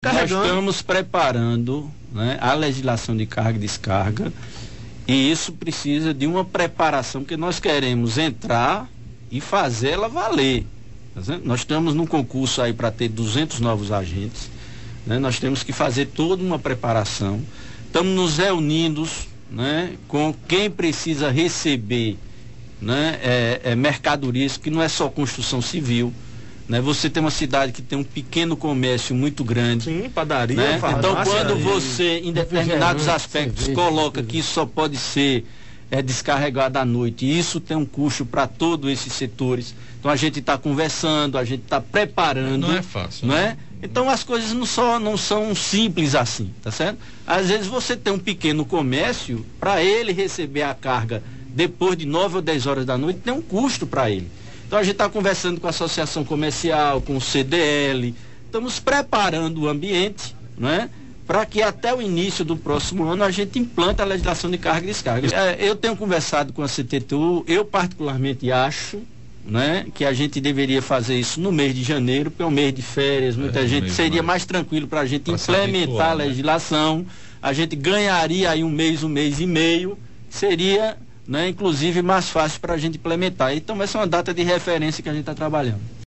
Nós estamos preparando, né, a legislação de carga e descarga, e isso precisa de uma preparação, que nós queremos entrar e fazer ela valer. Tá certo? Nós estamos num concurso aí para ter 200 novos agentes, né? Nós temos que fazer toda uma preparação. Estamos nos reunindo, né, com quem precisa receber, né, mercadorias, que não é só construção civil. Né? Você tem uma cidade que tem um pequeno comércio muito grande. Sim, padaria, né? farmácia. Então, quando você, em determinados aspectos, coloca que isso só pode ser descarregado à noite, e isso tem um custo para todos esses setores. Então, a gente está conversando, a gente está preparando. Não é fácil. Não é? Então, as coisas não são simples assim, tá certo? Às vezes, você tem um pequeno comércio, para ele receber a carga depois de 9 ou 10 horas da noite, tem um custo para ele. Então a gente está conversando com a associação comercial, com o CDL, estamos preparando o ambiente, né, para que até o início do próximo ano a gente implante a legislação de carga e descarga. Eu tenho conversado com a CTTU, eu particularmente acho, né, que a gente deveria fazer isso no mês de janeiro, porque é um mês de férias, muita gente seria mais tranquilo para a gente implementar a legislação, a gente ganharia aí um mês e meio, seria, né, inclusive mais fácil para a gente implementar. Então essa é uma data de referência que a gente está trabalhando.